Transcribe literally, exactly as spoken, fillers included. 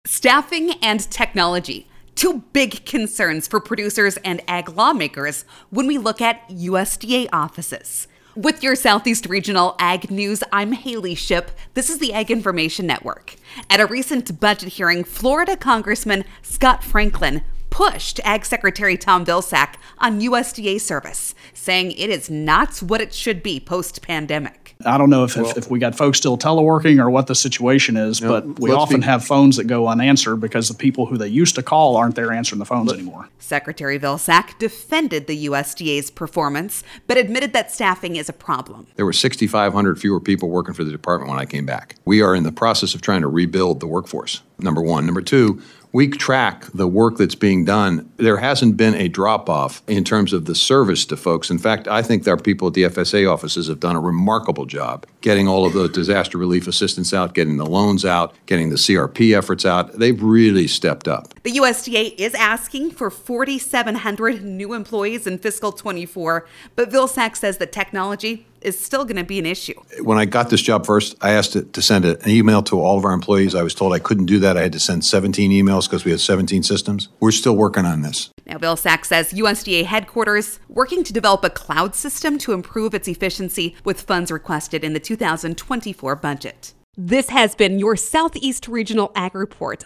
Staffing and technology, two big concerns for producers and ag lawmakers when we look at U S D A offices. With your Southeast Regional Ag News, I'm Haley Shipp. This is the Ag Information Network. At a recent budget hearing, Florida Congressman Scott Franklin pushed Ag Secretary Tom Vilsack on U S D A service, saying it is not what it should be post-pandemic. I don't know if, well, if, if we got folks still teleworking or what the situation is, no, but we often be, have phones that go unanswered because the people who they used to call aren't there answering the phones anymore. Secretary Vilsack defended the U S D A's performance, but admitted that staffing is a problem. There were six thousand five hundred fewer people working for the department when I came back. We are in the process of trying to rebuild the workforce, number one. Number two, we track the work that's being done. There hasn't been a drop-off in terms of the service to folks. In fact, I think our people at the F S A offices have done a remarkable job getting all of the disaster relief assistance out, getting the loans out, getting the C R P efforts out. They've really stepped up. The U S D A is asking for four thousand seven hundred new employees in fiscal twenty-four, but Vilsack says that technology is still going to be an issue. When I got this job first, I asked it to send an email to all of our employees. I was told I couldn't do that. I had to send seventeen emails because we had seventeen systems. We're still working on this. Now, Vilsack says U S D A headquarters working to develop a cloud system to improve its efficiency with funds requested in the two thousand twenty-four budget. This has been your Southeast Regional Ag Report